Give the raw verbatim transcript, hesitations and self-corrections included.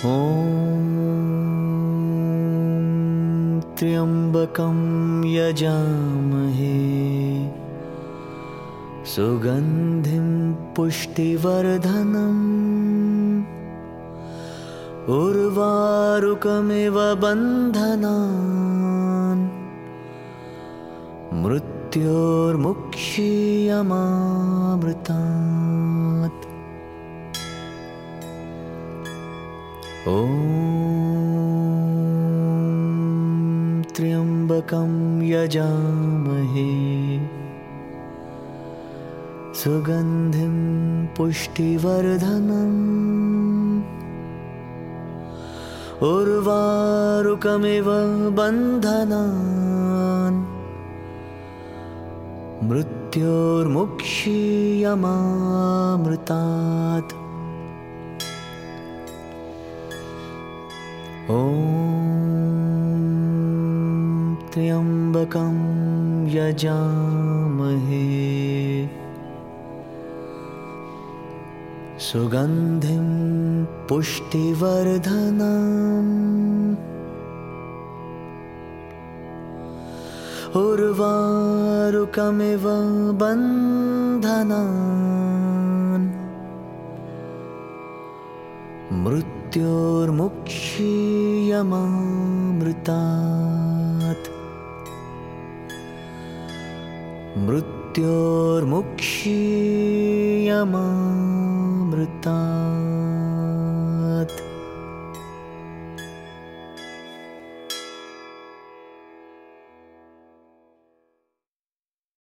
ॐ त्र्यम्बकं यजामहे सुगन्धिं पुष्टिवर्धनम् उर्वारुकमिव बन्धनान् मृत्योर्मुक्षीयमामृतात्। ॐ त्र्यम्बकं यजामहे सुगन्धिं पुष्टिवर्धनम् उर्वारुकमिव बन्धनान् मृत्योर्मुक्षीयमामृतात्। ॐ त्र्यम्बकं यजामहे सुगन्धिं पुष्टिवर्धनम् उर्वारुकमिव बन्धनान् मृत्योर्मुक्षीयमामृतात्। मृत्योर्मुक्षीयमामृतात्।